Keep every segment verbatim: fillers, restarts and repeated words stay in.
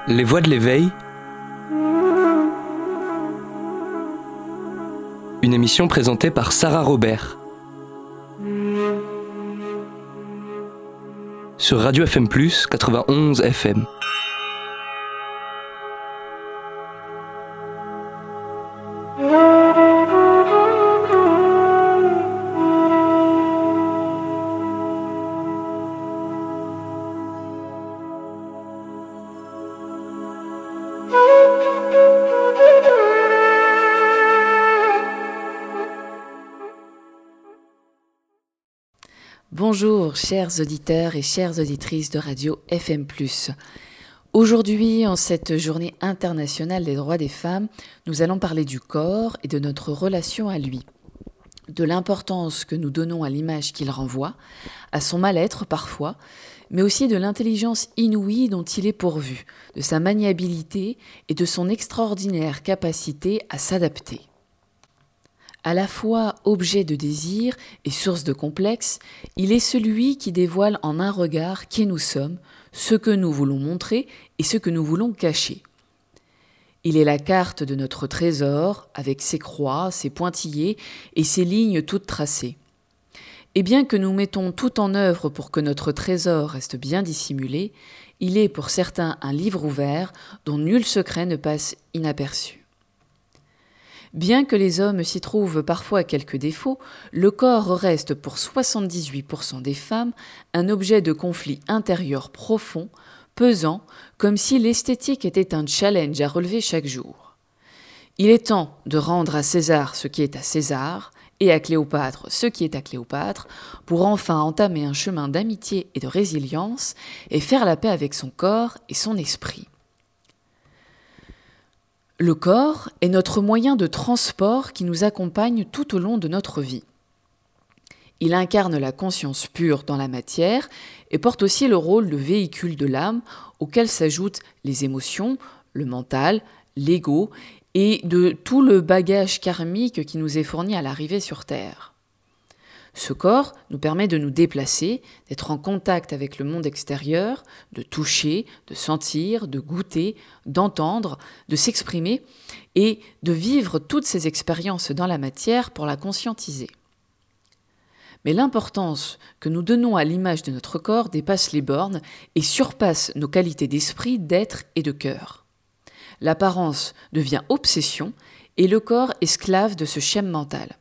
Les voix de l'éveil, une émission présentée par Sarah Robert sur Radio F M plus, quatre-vingt-onze F M. Bonjour chers auditeurs et chères auditrices de Radio F M plus. Aujourd'hui, en cette journée internationale des droits des femmes, nous allons parler du corps et de notre relation à lui, de l'importance que nous donnons à l'image qu'il renvoie, à son mal-être parfois, mais aussi de l'intelligence inouïe dont il est pourvu, de sa maniabilité et de son extraordinaire capacité à s'adapter. À la fois objet de désir et source de complexe, il est celui qui dévoile en un regard qui nous sommes, ce que nous voulons montrer et ce que nous voulons cacher. Il est la carte de notre trésor, avec ses croix, ses pointillés et ses lignes toutes tracées. Et bien que nous mettons tout en œuvre pour que notre trésor reste bien dissimulé, il est pour certains un livre ouvert dont nul secret ne passe inaperçu. Bien que les hommes s'y trouvent parfois quelques défauts, le corps reste pour soixante-dix-huit pour cent des femmes un objet de conflit intérieur profond, pesant, comme si l'esthétique était un challenge à relever chaque jour. Il est temps de rendre à César ce qui est à César, et à Cléopâtre ce qui est à Cléopâtre, pour enfin entamer un chemin d'amitié et de résilience, et faire la paix avec son corps et son esprit. Le corps est notre moyen de transport qui nous accompagne tout au long de notre vie. Il incarne la conscience pure dans la matière et porte aussi le rôle de véhicule de l'âme auquel s'ajoutent les émotions, le mental, l'ego et de tout le bagage karmique qui nous est fourni à l'arrivée sur Terre. Ce corps nous permet de nous déplacer, d'être en contact avec le monde extérieur, de toucher, de sentir, de goûter, d'entendre, de s'exprimer et de vivre toutes ces expériences dans la matière pour la conscientiser. Mais l'importance que nous donnons à l'image de notre corps dépasse les bornes et surpasse nos qualités d'esprit, d'être et de cœur. L'apparence devient obsession et le corps esclave de ce schème mental.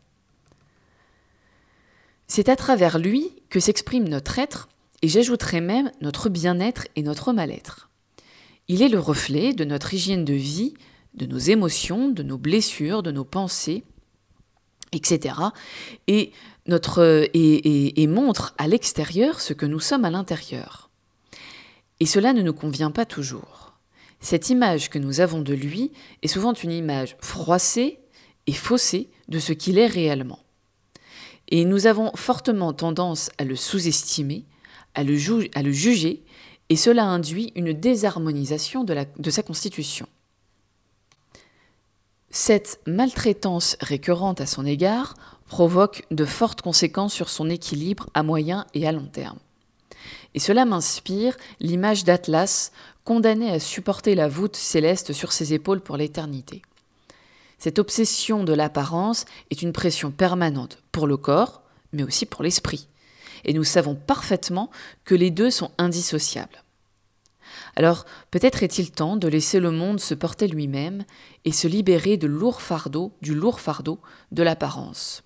C'est à travers lui que s'exprime notre être, et j'ajouterais même notre bien-être et notre mal-être. Il est le reflet de notre hygiène de vie, de nos émotions, de nos blessures, de nos pensées, et cetera, et, notre, et, et, et montre à l'extérieur ce que nous sommes à l'intérieur. Et cela ne nous convient pas toujours. Cette image que nous avons de lui est souvent une image froissée et faussée de ce qu'il est réellement. Et nous avons fortement tendance à le sous-estimer, à le, ju- à le juger, et cela induit une désharmonisation de, la, de sa constitution. Cette maltraitance récurrente à son égard provoque de fortes conséquences sur son équilibre à moyen et à long terme. Et cela m'inspire l'image d'Atlas, condamné à supporter la voûte céleste sur ses épaules pour l'éternité. Cette obsession de l'apparence est une pression permanente pour le corps, mais aussi pour l'esprit. Et nous savons parfaitement que les deux sont indissociables. Alors, peut-être est-il temps de laisser le monde se porter lui-même et se libérer de lourd fardeau, du lourd fardeau de l'apparence.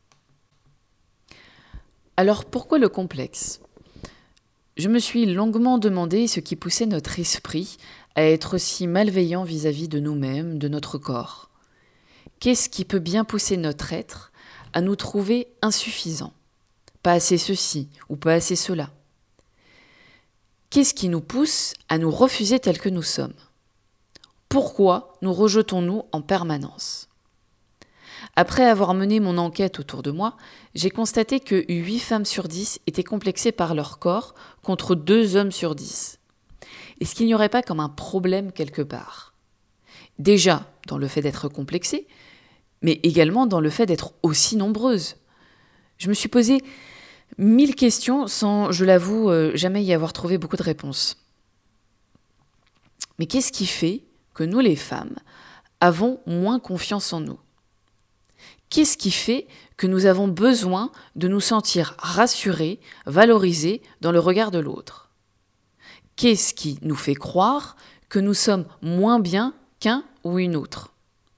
Alors, pourquoi le complexe ? Je me suis longuement demandé ce qui poussait notre esprit à être si malveillant vis-à-vis de nous-mêmes, de notre corps. Qu'est-ce qui peut bien pousser notre être à nous trouver insuffisants, pas assez ceci ou pas assez cela ? Qu'est-ce qui nous pousse à nous refuser tels que nous sommes ? Pourquoi nous rejetons-nous en permanence ? Après avoir mené mon enquête autour de moi, j'ai constaté que huit femmes sur dix étaient complexées par leur corps contre deux hommes sur dix. Est-ce qu'il n'y aurait pas comme un problème quelque part ? Déjà, dans le fait d'être complexée, mais également dans le fait d'être aussi nombreuses. Je me suis posé mille questions sans, je l'avoue, euh, jamais y avoir trouvé beaucoup de réponses. Mais qu'est-ce qui fait que nous, les femmes, avons moins confiance en nous ? Qu'est-ce qui fait que nous avons besoin de nous sentir rassurés, valorisés dans le regard de l'autre ? Qu'est-ce qui nous fait croire que nous sommes moins bien qu'un ou une autre ?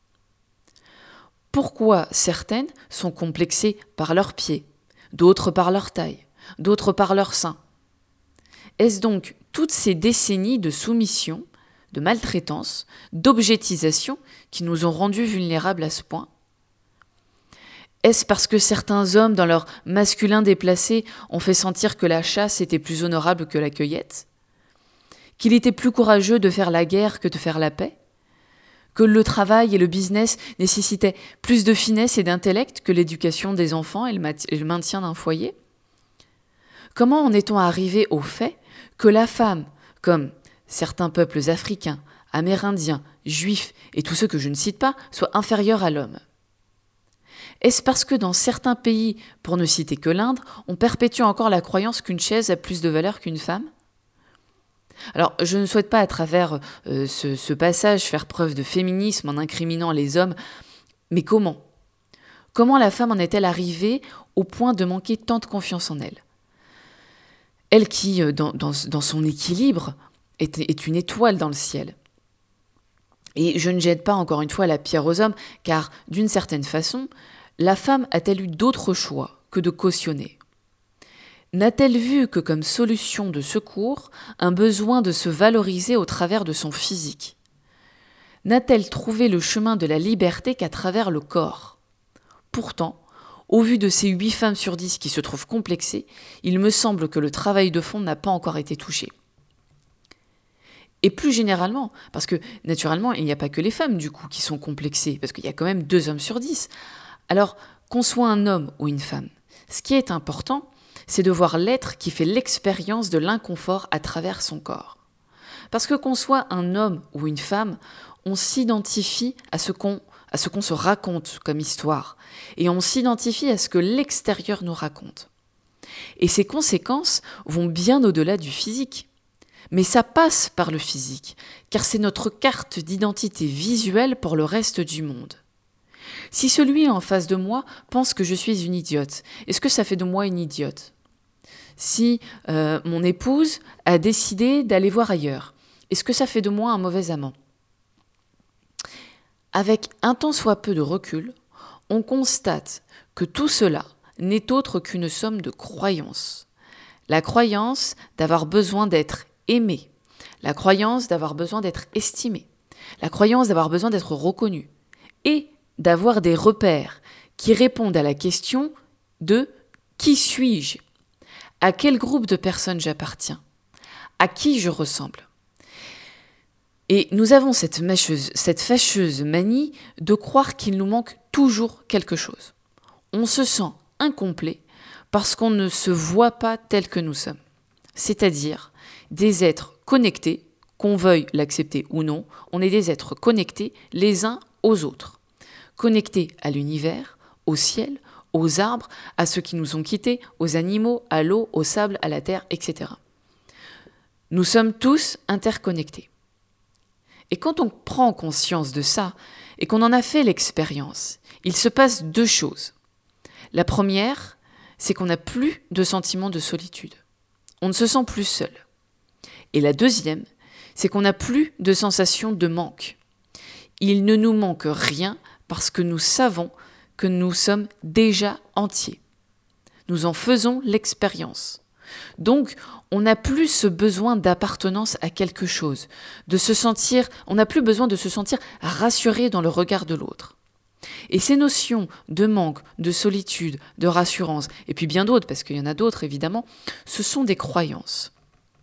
Pourquoi certaines sont complexées par leurs pieds, d'autres par leur taille, d'autres par leur sein ? Est-ce donc toutes ces décennies de soumission, de maltraitance, d'objectisation qui nous ont rendus vulnérables à ce point ? Est-ce parce que certains hommes, dans leur masculin déplacé, ont fait sentir que la chasse était plus honorable que la cueillette ? Qu'il était plus courageux de faire la guerre que de faire la paix ? Que le travail et le business nécessitaient plus de finesse et d'intellect que l'éducation des enfants et le, mat- et le maintien d'un foyer ? Comment en est-on arrivé au fait que la femme, comme certains peuples africains, amérindiens, juifs et tous ceux que je ne cite pas, soit inférieure à l'homme ? Est-ce parce que dans certains pays, pour ne citer que l'Inde, on perpétue encore la croyance qu'une chaise a plus de valeur qu'une femme ? Alors, je ne souhaite pas à travers euh, ce, ce passage faire preuve de féminisme en incriminant les hommes, mais comment ? Comment la femme en est-elle arrivée au point de manquer tant de confiance en elle ? Elle qui, dans, dans, dans son équilibre, est, est une étoile dans le ciel. Et je ne jette pas encore une fois la pierre aux hommes, car d'une certaine façon, la femme a-t-elle eu d'autres choix que de cautionner ? N'a-t-elle vu que comme solution de secours un besoin de se valoriser au travers de son physique ? N'a-t-elle trouvé le chemin de la liberté qu'à travers le corps ? Pourtant, au vu de ces huit femmes sur dix qui se trouvent complexées, il me semble que le travail de fond n'a pas encore été touché. Et plus généralement, parce que naturellement, il n'y a pas que les femmes du coup qui sont complexées, parce qu'il y a quand même deux hommes sur dix. Alors, qu'on soit un homme ou une femme, ce qui est important, c'est de voir l'être qui fait l'expérience de l'inconfort à travers son corps. Parce que qu'on soit un homme ou une femme, on s'identifie à ce qu'on, à ce qu'on se raconte comme histoire, et on s'identifie à ce que l'extérieur nous raconte. Et ces conséquences vont bien au-delà du physique. Mais ça passe par le physique, car c'est notre carte d'identité visuelle pour le reste du monde. Si celui en face de moi pense que je suis une idiote, est-ce que ça fait de moi une idiote ? Si euh, mon épouse a décidé d'aller voir ailleurs, est-ce que ça fait de moi un mauvais amant ? Avec un tant soit peu de recul, on constate que tout cela n'est autre qu'une somme de croyances. La croyance d'avoir besoin d'être aimé, la croyance d'avoir besoin d'être estimé, la croyance d'avoir besoin d'être reconnu et d'avoir des repères qui répondent à la question de « qui suis-je ? À quel groupe de personnes j'appartiens ? À qui je ressemble ?» Et nous avons cette, mâcheuse, cette fâcheuse manie de croire qu'il nous manque toujours quelque chose. On se sent incomplet parce qu'on ne se voit pas tel que nous sommes. C'est-à-dire des êtres connectés, qu'on veuille l'accepter ou non, on est des êtres connectés les uns aux autres. Connectés à l'univers, au ciel, aux arbres, à ceux qui nous ont quittés, aux animaux, à l'eau, au sable, à la terre, et cetera. Nous sommes tous interconnectés. Et quand on prend conscience de ça, et qu'on en a fait l'expérience, il se passe deux choses. La première, c'est qu'on n'a plus de sentiment de solitude. On ne se sent plus seul. Et la deuxième, c'est qu'on n'a plus de sensation de manque. Il ne nous manque rien parce que nous savons que nous sommes déjà entiers. Nous en faisons l'expérience. Donc, on n'a plus ce besoin d'appartenance à quelque chose, de se sentir, on n'a plus besoin de se sentir rassuré dans le regard de l'autre. Et ces notions de manque, de solitude, de rassurance, et puis bien d'autres, parce qu'il y en a d'autres évidemment, ce sont des croyances.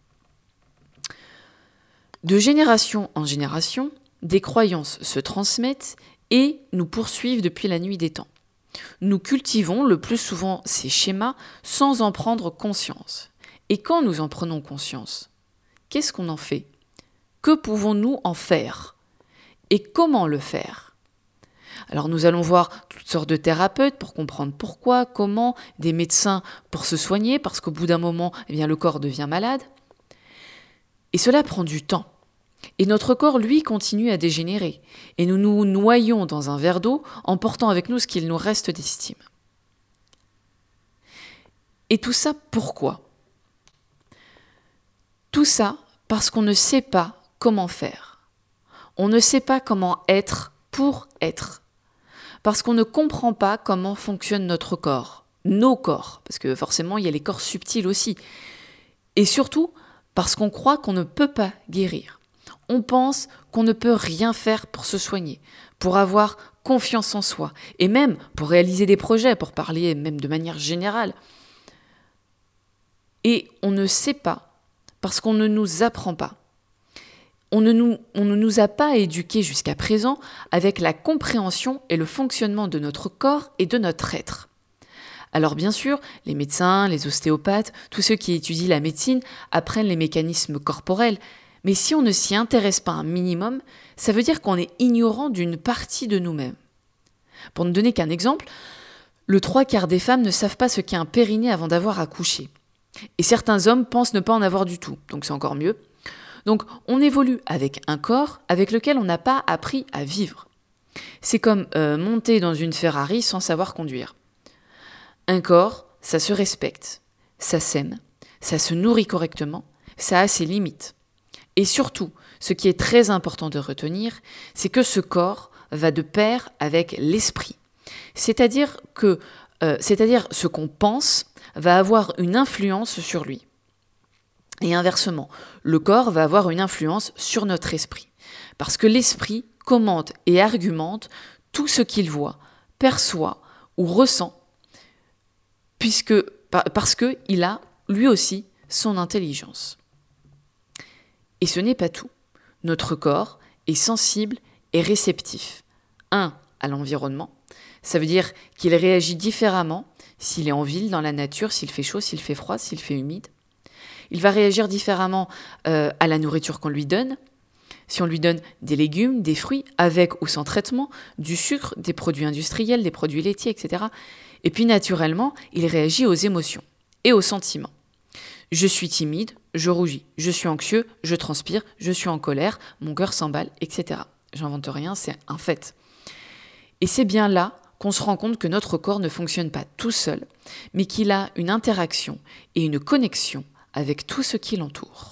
De génération en génération, des croyances se transmettent et nous poursuivent depuis la nuit des temps. Nous cultivons le plus souvent ces schémas sans en prendre conscience. Et quand nous en prenons conscience, qu'est-ce qu'on en fait ? Que pouvons-nous en faire ? Et comment le faire ? Alors nous allons voir toutes sortes de thérapeutes pour comprendre pourquoi, comment, des médecins pour se soigner, parce qu'au bout d'un moment, eh bien, le corps devient malade. Et cela prend du temps. Et notre corps, lui, continue à dégénérer. Et nous nous noyons dans un verre d'eau en portant avec nous ce qu'il nous reste d'estime. Et tout ça, pourquoi ? Tout ça parce qu'on ne sait pas comment faire. On ne sait pas comment être pour être. Parce qu'on ne comprend pas comment fonctionne notre corps, nos corps, parce que forcément il y a les corps subtils aussi. Et surtout parce qu'on croit qu'on ne peut pas guérir. On pense qu'on ne peut rien faire pour se soigner, pour avoir confiance en soi, et même pour réaliser des projets, pour parler même de manière générale. Et on ne sait pas, parce qu'on ne nous apprend pas. On ne nous, on ne nous a pas éduqués jusqu'à présent avec la compréhension et le fonctionnement de notre corps et de notre être. Alors bien sûr, les médecins, les ostéopathes, tous ceux qui étudient la médecine apprennent les mécanismes corporels, mais si on ne s'y intéresse pas un minimum, ça veut dire qu'on est ignorant d'une partie de nous-mêmes. Pour ne donner qu'un exemple, le trois quarts des femmes ne savent pas ce qu'est un périnée avant d'avoir accouché. Et certains hommes pensent ne pas en avoir du tout, donc c'est encore mieux. Donc on évolue avec un corps avec lequel on n'a pas appris à vivre. C'est comme euh, monter dans une Ferrari sans savoir conduire. Un corps, ça se respecte, ça s'aime, ça se nourrit correctement, ça a ses limites. Et surtout, ce qui est très important de retenir, c'est que ce corps va de pair avec l'esprit. C'est-à-dire que, euh, c'est-à-dire ce qu'on pense va avoir une influence sur lui. Et inversement, le corps va avoir une influence sur notre esprit. Parce que l'esprit commente et argumente tout ce qu'il voit, perçoit ou ressent, puisque, parce qu'il a, lui aussi, son intelligence. Et ce n'est pas tout. Notre corps est sensible et réceptif. Un, à l'environnement. Ça veut dire qu'il réagit différemment s'il est en ville, dans la nature, s'il fait chaud, s'il fait froid, s'il fait humide. Il va réagir différemment euh, à la nourriture qu'on lui donne. Si on lui donne des légumes, des fruits, avec ou sans traitement, du sucre, des produits industriels, des produits laitiers, et cetera. Et puis naturellement, il réagit aux émotions et aux sentiments. Je suis timide, je rougis. Je suis anxieux, je transpire, je suis en colère, mon cœur s'emballe, et cetera. J'invente rien, c'est un fait. Et c'est bien là qu'on se rend compte que notre corps ne fonctionne pas tout seul, mais qu'il a une interaction et une connexion avec tout ce qui l'entoure.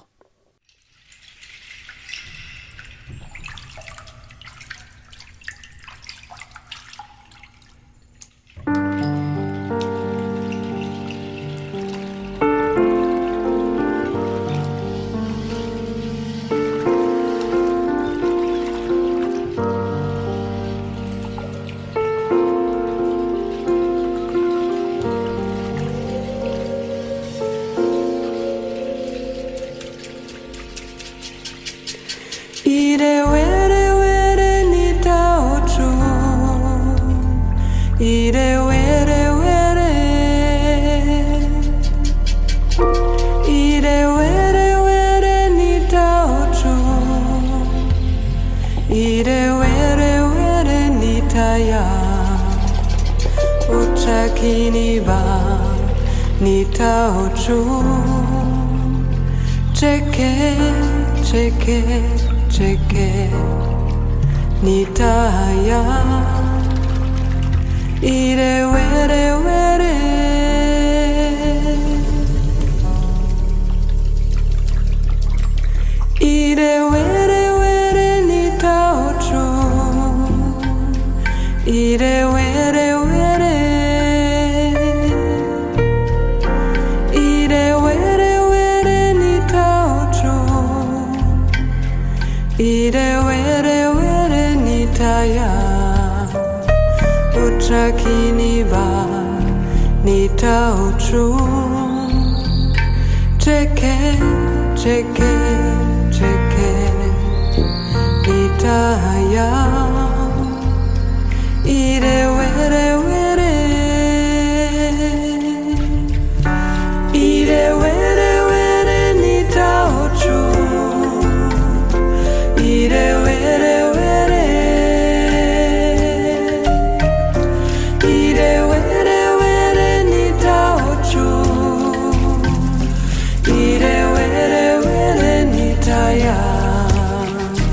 Ire were were nitaya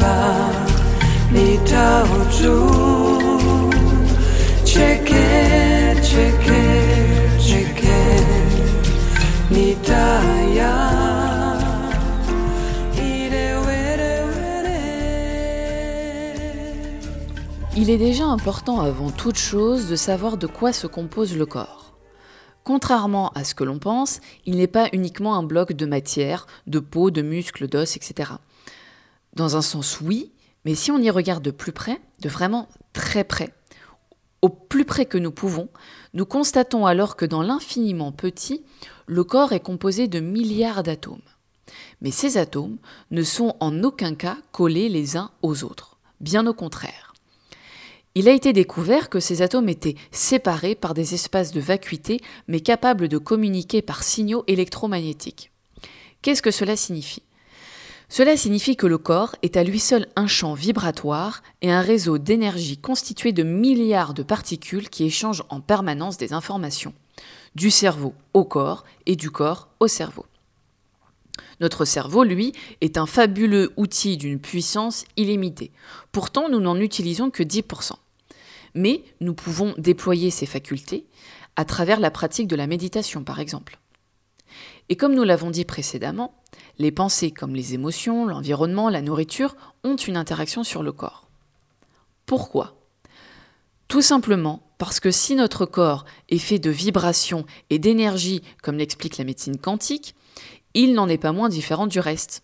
nita nita oju cheke cheke cheke nita ya ire were were. Il est déjà important avant toute chose de savoir de quoi se compose le corps. Contrairement à ce que l'on pense, il n'est pas uniquement un bloc de matière, de peau, de muscles, d'os, et cetera. Dans un sens, oui, mais si on y regarde de plus près, de vraiment très près, au plus près que nous pouvons, nous constatons alors que dans l'infiniment petit, le corps est composé de milliards d'atomes. Mais ces atomes ne sont en aucun cas collés les uns aux autres, bien au contraire. Il a été découvert que ces atomes étaient séparés par des espaces de vacuité, mais capables de communiquer par signaux électromagnétiques. Qu'est-ce que cela signifie ? Cela signifie que le corps est à lui seul un champ vibratoire et un réseau d'énergie constitué de milliards de particules qui échangent en permanence des informations, du cerveau au corps et du corps au cerveau. Notre cerveau, lui, est un fabuleux outil d'une puissance illimitée. Pourtant, nous n'en utilisons que dix pour cent. Mais nous pouvons déployer ces facultés à travers la pratique de la méditation, par exemple. Et comme nous l'avons dit précédemment, les pensées comme les émotions, l'environnement, la nourriture ont une interaction sur le corps. Pourquoi ? Tout simplement parce que si notre corps est fait de vibrations et d'énergie, comme l'explique la médecine quantique, il n'en est pas moins différent du reste.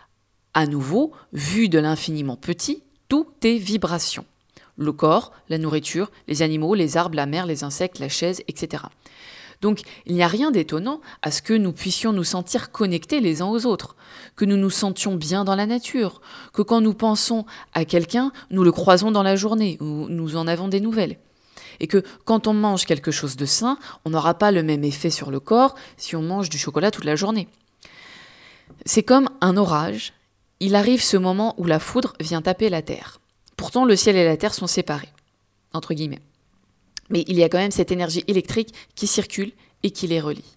À nouveau, vu de l'infiniment petit, tout est vibration. Le corps, la nourriture, les animaux, les arbres, la mer, les insectes, la chaise, et cetera. Donc, il n'y a rien d'étonnant à ce que nous puissions nous sentir connectés les uns aux autres, que nous nous sentions bien dans la nature, que quand nous pensons à quelqu'un, nous le croisons dans la journée, ou nous en avons des nouvelles. Et que quand on mange quelque chose de sain, on n'aura pas le même effet sur le corps si on mange du chocolat toute la journée. C'est comme un orage, il arrive ce moment où la foudre vient taper la terre. Pourtant, le ciel et la terre sont séparés, entre guillemets. Mais il y a quand même cette énergie électrique qui circule et qui les relie.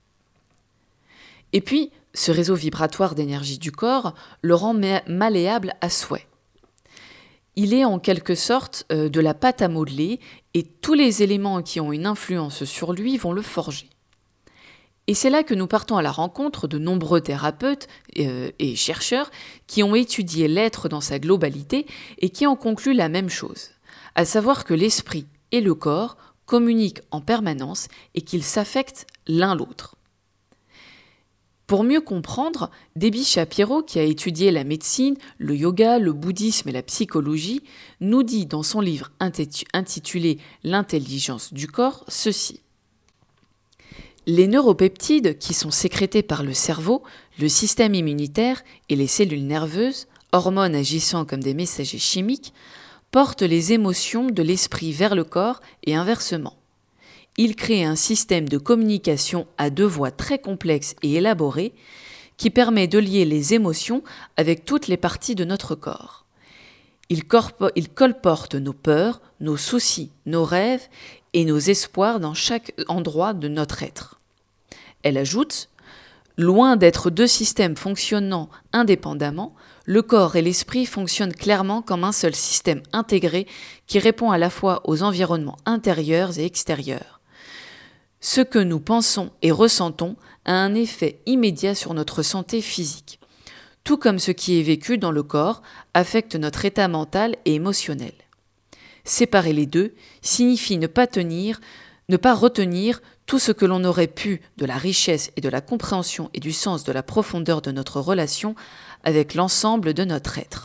Et puis, ce réseau vibratoire d'énergie du corps le rend malléable à souhait. Il est en quelque sorte euh, de la pâte à modeler et tous les éléments qui ont une influence sur lui vont le forger. Et c'est là que nous partons à la rencontre de nombreux thérapeutes euh, et chercheurs qui ont étudié l'être dans sa globalité et qui en concluent la même chose, à savoir que l'esprit et le corps communiquent en permanence et qu'ils s'affectent l'un l'autre. Pour mieux comprendre, Debbie Shapiro, qui a étudié la médecine, le yoga, le bouddhisme et la psychologie, nous dit dans son livre intitulé « L'intelligence du corps » ceci. Les neuropeptides, qui sont sécrétés par le cerveau, le système immunitaire et les cellules nerveuses, hormones agissant comme des messagers chimiques, portent les émotions de l'esprit vers le corps et inversement. Ils créent un système de communication à deux voies très complexes et élaborées qui permet de lier les émotions avec toutes les parties de notre corps. Ils, corpo- ils colportent nos peurs, nos soucis, nos rêves et nos espoirs dans chaque endroit de notre être. Elle ajoute, loin d'être deux systèmes fonctionnant indépendamment, le corps et l'esprit fonctionnent clairement comme un seul système intégré qui répond à la fois aux environnements intérieurs et extérieurs. Ce que nous pensons et ressentons a un effet immédiat sur notre santé physique, tout comme ce qui est vécu dans le corps affecte notre état mental et émotionnel. Séparer les deux signifie ne pas tenir, ne pas retenir tout ce que l'on aurait pu de la richesse et de la compréhension et du sens de la profondeur de notre relation avec l'ensemble de notre être.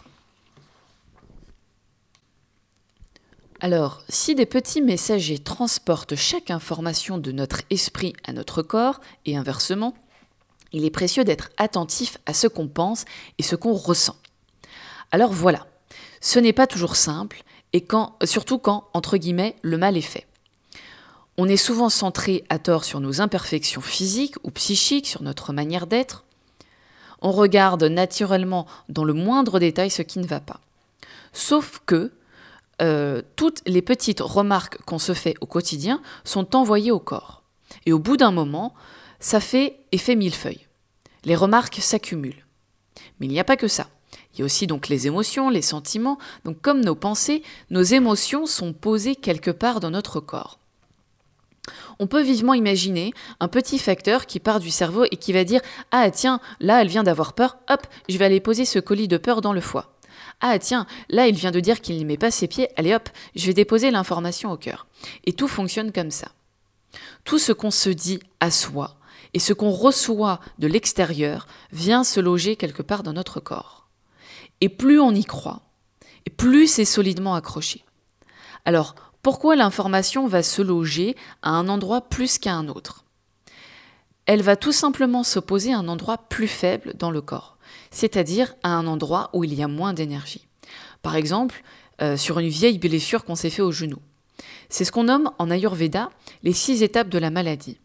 Alors, si des petits messagers transportent chaque information de notre esprit à notre corps et inversement, il est précieux d'être attentif à ce qu'on pense et ce qu'on ressent. Alors voilà, ce n'est pas toujours simple, et quand, surtout quand, entre guillemets, le mal est fait. On est souvent centré à tort sur nos imperfections physiques ou psychiques, sur notre manière d'être. On regarde naturellement dans le moindre détail ce qui ne va pas. Sauf que euh, toutes les petites remarques qu'on se fait au quotidien sont envoyées au corps. Et au bout d'un moment, ça fait effet millefeuille. Les remarques s'accumulent. Mais il n'y a pas que ça. Il y a aussi donc les émotions, les sentiments. Donc comme nos pensées, nos émotions sont posées quelque part dans notre corps. On peut vivement imaginer un petit facteur qui part du cerveau et qui va dire « Ah tiens, là elle vient d'avoir peur, hop, je vais aller poser ce colis de peur dans le foie. Ah tiens, là il vient de dire qu'il n'y met pas ses pieds, allez hop, je vais déposer l'information au cœur. » Et tout fonctionne comme ça. Tout ce qu'on se dit à soi et ce qu'on reçoit de l'extérieur vient se loger quelque part dans notre corps. Et plus on y croit, et plus c'est solidement accroché. Alors, pourquoi l'information va se loger à un endroit plus qu'à un autre ? Elle va tout simplement s'opposer à un endroit plus faible dans le corps, c'est-à-dire à un endroit où il y a moins d'énergie. Par exemple, euh, sur une vieille blessure qu'on s'est fait au genou. C'est ce qu'on nomme en Ayurveda les six étapes de la maladie.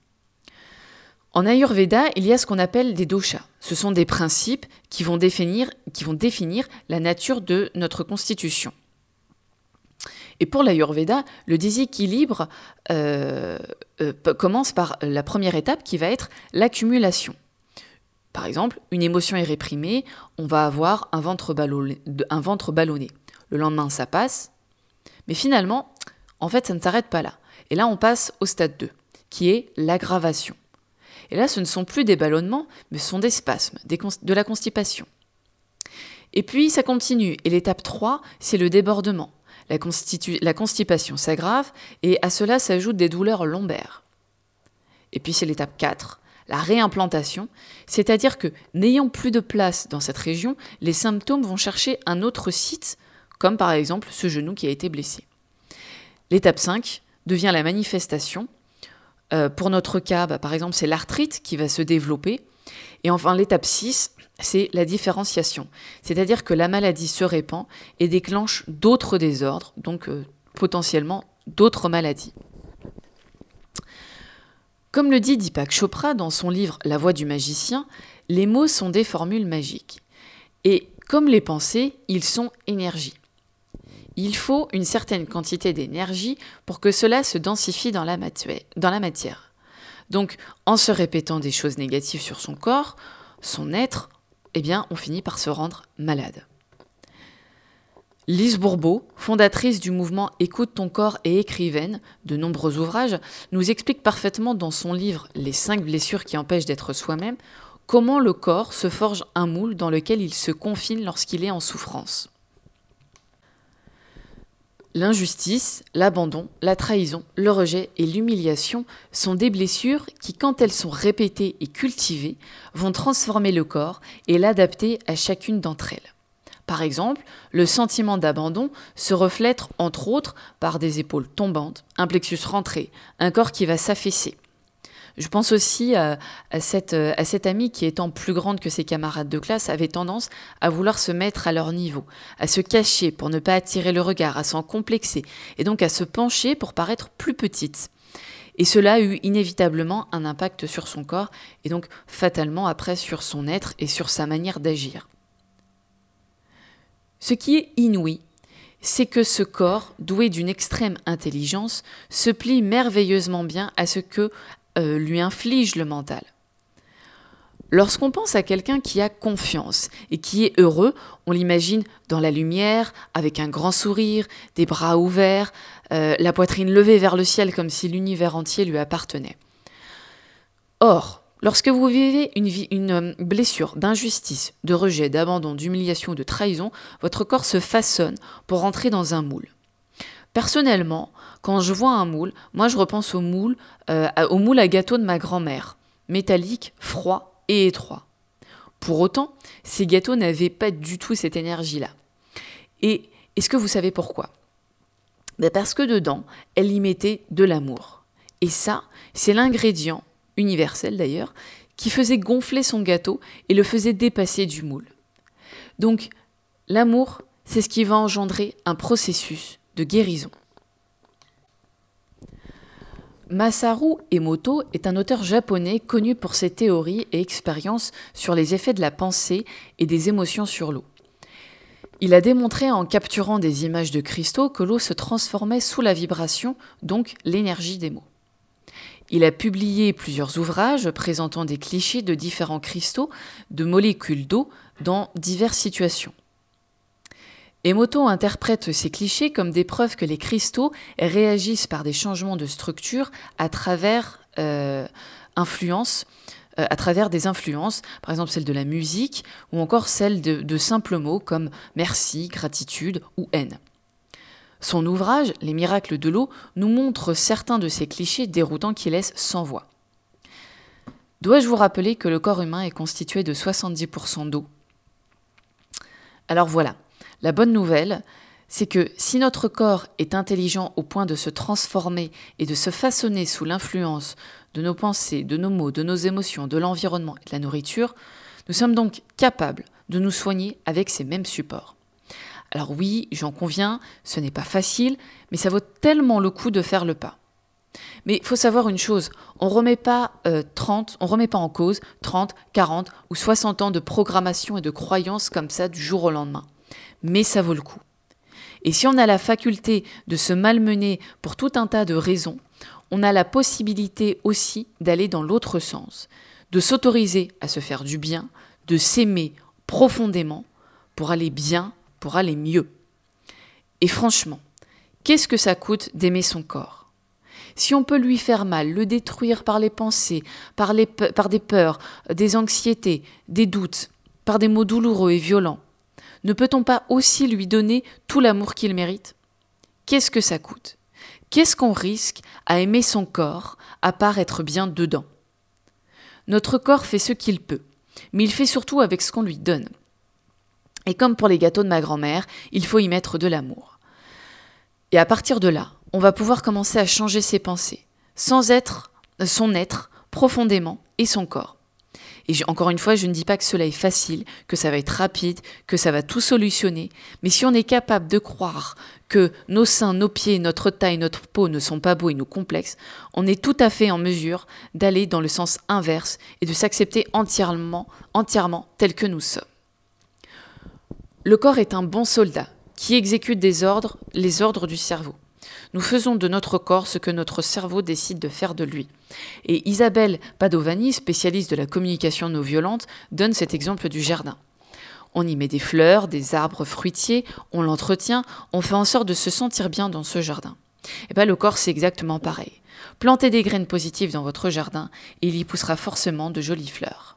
En Ayurveda, il y a ce qu'on appelle des doshas. Ce sont des principes qui vont définir, qui vont définir la nature de notre constitution. Et pour l'Ayurveda, le déséquilibre euh, euh, commence par la première étape qui va être l'accumulation. Par exemple, une émotion est réprimée, on va avoir un ventre ballonné. Un ventre ballonné. Le lendemain, ça passe. Mais finalement, en fait, ça ne s'arrête pas là. Et là, on passe au stade deux, qui est l'aggravation. Et là, ce ne sont plus des ballonnements, mais ce sont des spasmes, des cons- de la constipation. Et puis, ça continue. Et l'étape trois, c'est le débordement. La, constitu- la constipation s'aggrave, et à cela s'ajoutent des douleurs lombaires. Et puis, c'est l'étape quatre, la réimplantation, c'est-à-dire que, n'ayant plus de place dans cette région, les symptômes vont chercher un autre site, comme par exemple ce genou qui a été blessé. L'étape cinq devient la manifestation. Euh, pour notre cas, bah, par exemple, c'est l'arthrite qui va se développer. Et enfin, l'étape six, c'est la différenciation. C'est-à-dire que la maladie se répand et déclenche d'autres désordres, donc euh, potentiellement d'autres maladies. Comme le dit Deepak Chopra dans son livre « La voix du magicien », les mots sont des formules magiques. Et comme les pensées, ils sont énergie. Il faut une certaine quantité d'énergie pour que cela se densifie dans la matière. Donc, en se répétant des choses négatives sur son corps, son être, eh bien, on finit par se rendre malade. Lise Bourbeau, fondatrice du mouvement Écoute ton corps et écrivaine de nombreux ouvrages, nous explique parfaitement dans son livre « Les cinq blessures qui empêchent d'être soi-même » comment le corps se forge un moule dans lequel il se confine lorsqu'il est en souffrance. L'injustice, l'abandon, la trahison, le rejet et l'humiliation sont des blessures qui, quand elles sont répétées et cultivées, vont transformer le corps et l'adapter à chacune d'entre elles. Par exemple, le sentiment d'abandon se reflète entre autres par des épaules tombantes, un plexus rentré, un corps qui va s'affaisser. Je pense aussi à, à, cette, à cette amie qui, étant plus grande que ses camarades de classe, avait tendance à vouloir se mettre à leur niveau, à se cacher pour ne pas attirer le regard, à s'en complexer, et donc à se pencher pour paraître plus petite. Et cela a eu inévitablement un impact sur son corps, et donc fatalement après sur son être et sur sa manière d'agir. Ce qui est inouï, c'est que ce corps, doué d'une extrême intelligence, se plie merveilleusement bien à ce que Euh, lui inflige le mental. Lorsqu'on pense à quelqu'un qui a confiance et qui est heureux, on l'imagine dans la lumière, avec un grand sourire, des bras ouverts, euh, la poitrine levée vers le ciel comme si l'univers entier lui appartenait. Or, lorsque vous vivez une, vie, une blessure d'injustice, de rejet, d'abandon, d'humiliation ou de trahison, votre corps se façonne pour rentrer dans un moule. Personnellement, quand je vois un moule, moi je repense au moule, euh, au moule à gâteau de ma grand-mère, métallique, froid et étroit. Pour autant, ces gâteaux n'avaient pas du tout cette énergie-là. Et est-ce que vous savez pourquoi ? Ben parce que dedans, elle y mettait de l'amour. Et ça, c'est l'ingrédient, universel d'ailleurs, qui faisait gonfler son gâteau et le faisait dépasser du moule. Donc, l'amour, c'est ce qui va engendrer un processus de guérison. Masaru Emoto est un auteur japonais connu pour ses théories et expériences sur les effets de la pensée et des émotions sur l'eau. Il a démontré en capturant des images de cristaux que l'eau se transformait sous la vibration, donc l'énergie des mots. Il a publié plusieurs ouvrages présentant des clichés de différents cristaux, de molécules d'eau dans diverses situations. Emoto interprète ces clichés comme des preuves que les cristaux réagissent par des changements de structure à travers, euh, influence, euh, à travers des influences, par exemple celle de la musique ou encore celle de, de simples mots comme merci, gratitude ou haine. Son ouvrage, Les miracles de l'eau, nous montre certains de ces clichés déroutants qui laissent sans voix. Dois-je vous rappeler que le corps humain est constitué de soixante-dix pour cent d'eau ? Alors voilà, la bonne nouvelle, c'est que si notre corps est intelligent au point de se transformer et de se façonner sous l'influence de nos pensées, de nos mots, de nos émotions, de l'environnement et de la nourriture, nous sommes donc capables de nous soigner avec ces mêmes supports. Alors oui, j'en conviens, ce n'est pas facile, mais ça vaut tellement le coup de faire le pas. Mais il faut savoir une chose, on remet pas euh, trente, on remet pas en cause trente, quarante ou soixante ans de programmation et de croyances comme ça du jour au lendemain. Mais ça vaut le coup. Et si on a la faculté de se malmener pour tout un tas de raisons, on a la possibilité aussi d'aller dans l'autre sens, de s'autoriser à se faire du bien, de s'aimer profondément pour aller bien, pour aller mieux. Et franchement, qu'est-ce que ça coûte d'aimer son corps ? Si on peut lui faire mal, le détruire par les pensées, par, les pe- par des peurs, des anxiétés, des doutes, par des mots douloureux et violents, ne peut-on pas aussi lui donner tout l'amour qu'il mérite ? Qu'est-ce que ça coûte ? Qu'est-ce qu'on risque à aimer son corps, à part être bien dedans ? Notre corps fait ce qu'il peut, mais il fait surtout avec ce qu'on lui donne. Et comme pour les gâteaux de ma grand-mère, il faut y mettre de l'amour. Et à partir de là, on va pouvoir commencer à changer ses pensées, sans être, son être, profondément, et son corps. Et encore une fois, je ne dis pas que cela est facile, que ça va être rapide, que ça va tout solutionner, mais si on est capable de croire que nos seins, nos pieds, notre taille, notre peau ne sont pas beaux et nous complexes, on est tout à fait en mesure d'aller dans le sens inverse et de s'accepter entièrement, entièrement tel que nous sommes. Le corps est un bon soldat qui exécute des ordres, les ordres du cerveau. Nous faisons de notre corps ce que notre cerveau décide de faire de lui. Et Isabelle Padovani, spécialiste de la communication non violente, donne cet exemple du jardin. On y met des fleurs, des arbres fruitiers, on l'entretient, on fait en sorte de se sentir bien dans ce jardin. Et bien le corps, c'est exactement pareil. Plantez des graines positives dans votre jardin et il y poussera forcément de jolies fleurs.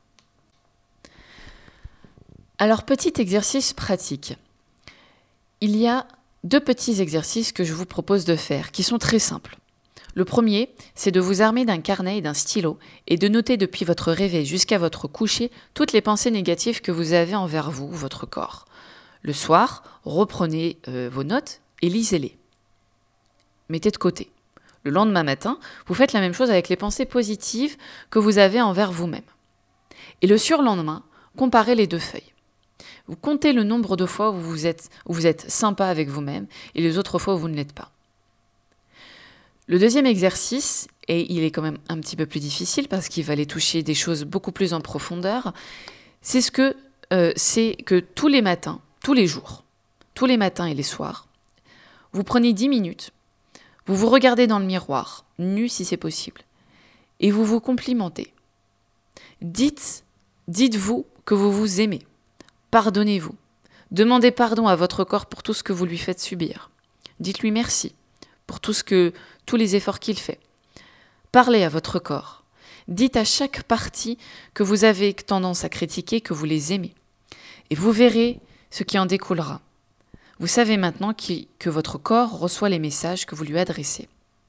Alors, petit exercice pratique. Il y a deux petits exercices que je vous propose de faire, qui sont très simples. Le premier, c'est de vous armer d'un carnet et d'un stylo et de noter depuis votre réveil jusqu'à votre coucher toutes les pensées négatives que vous avez envers vous, votre corps. Le soir, reprenez euh, vos notes et lisez-les. Mettez de côté. Le lendemain matin, vous faites la même chose avec les pensées positives que vous avez envers vous-même. Et le surlendemain, comparez les deux feuilles. Vous comptez le nombre de fois où vous êtes, où vous êtes sympa avec vous-même et les autres fois où vous ne l'êtes pas. Le deuxième exercice, et il est quand même un petit peu plus difficile parce qu'il va aller toucher des choses beaucoup plus en profondeur, c'est, ce que, euh, c'est que tous les matins, tous les jours, tous les matins et les soirs, vous prenez dix minutes, vous vous regardez dans le miroir, nu si c'est possible, et vous vous complimentez. Dites, dites-vous que vous vous aimez. Pardonnez-vous. Demandez pardon à votre corps pour tout ce que vous lui faites subir. Dites-lui merci pour tout ce que, tous les efforts qu'il fait. Parlez à votre corps. Dites à chaque partie que vous avez tendance à critiquer que vous les aimez. Et vous verrez ce qui en découlera. Vous savez maintenant qui, que votre corps reçoit les messages que vous lui adressez.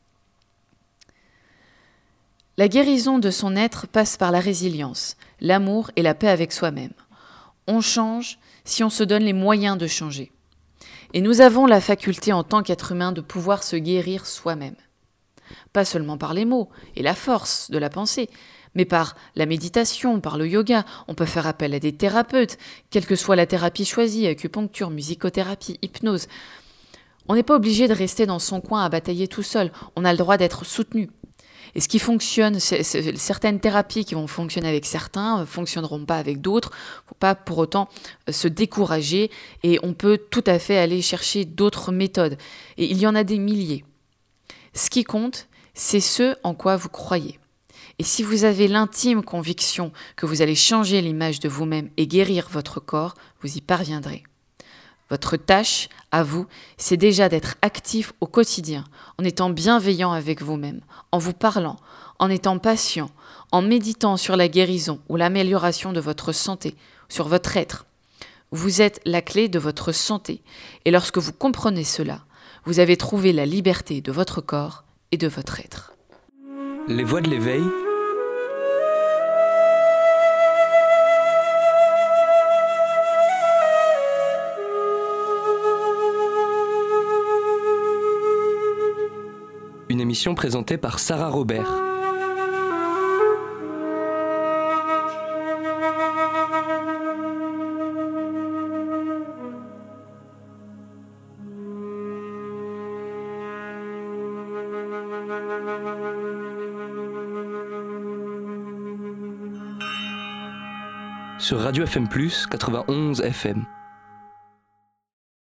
La guérison de son être passe par la résilience, l'amour et la paix avec soi-même. On change si on se donne les moyens de changer. Et nous avons la faculté en tant qu'être humain de pouvoir se guérir soi-même. Pas seulement par les mots et la force de la pensée, mais par la méditation, par le yoga. On peut faire appel à des thérapeutes, quelle que soit la thérapie choisie, acupuncture, musicothérapie, hypnose. On n'est pas obligé de rester dans son coin à batailler tout seul. On a le droit d'être soutenu. Et ce qui fonctionne, c'est, c'est, certaines thérapies qui vont fonctionner avec certains ne fonctionneront pas avec d'autres. Il ne faut pas pour autant se décourager et on peut tout à fait aller chercher d'autres méthodes. Et il y en a des milliers. Ce qui compte, c'est ce en quoi vous croyez. Et si vous avez l'intime conviction que vous allez changer l'image de vous-même et guérir votre corps, vous y parviendrez. Votre tâche, à vous, c'est déjà d'être actif au quotidien, en étant bienveillant avec vous-même, en vous parlant, en étant patient, en méditant sur la guérison ou l'amélioration de votre santé, sur votre être. Vous êtes la clé de votre santé, et lorsque vous comprenez cela, vous avez trouvé la liberté de votre corps et de votre être. Les voix de l'éveil, une émission présentée par Sarah Robert. Sur Radio F M plus, quatre-vingt-onze F M.